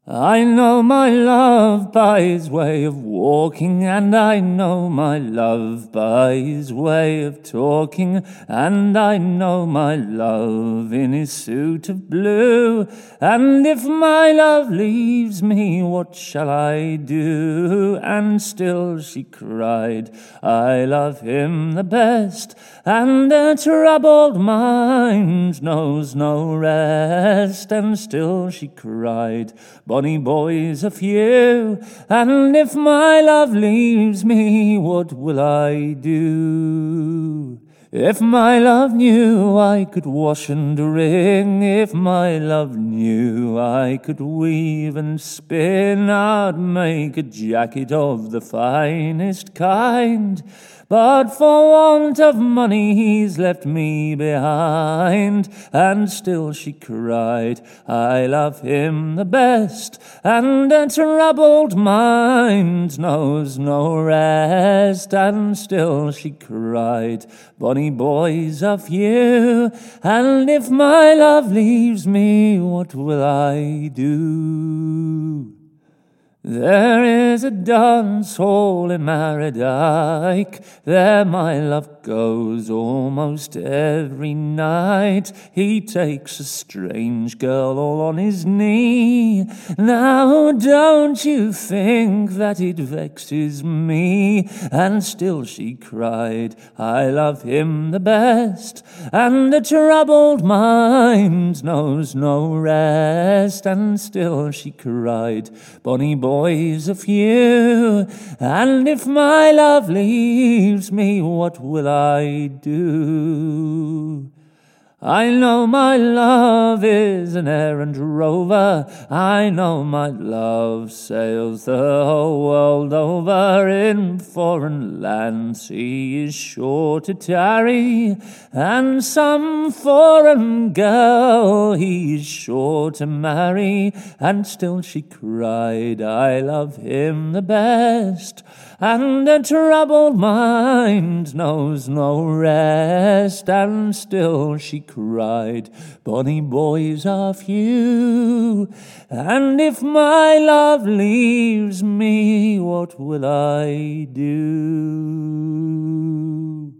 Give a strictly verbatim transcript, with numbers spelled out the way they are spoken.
I know my love by his way of walking, and I know my love by his way of talking, and I know my love in his suit of blue. And if my love leaves me, what shall I do? And still she cried, I love him the best, and a troubled mind knows no rest. And still she cried, bonny boys a few, and if my love leaves me, what will I do? If my love knew I could wash and wring, if my love knew I could weave and spin, I'd make a jacket of the finest kind. But for want of money he's left me behind. And still she cried, I love him the best, and a troubled mind knows no rest. And still she cried, bonny boys a few, and if my love leaves me, what will I do? There is a dance hall in Mardyke, there my love goes almost every night. He takes a strange girl all on his knee. Now don't you think that it vexes me? And still she cried, I love him the best, and a troubled mind knows no rest. And still she cried, bonny boy boys a few, and if my love leaves me, what will I do? I know my love is an errant rover, I know my love sails the whole world over. In foreign lands he is sure to tarry, and some foreign girl he is sure to marry. And still she cried, I love him the best, and a troubled mind knows no rest. And still she cried, bonny boys are few, and if my love leaves me, what will I do?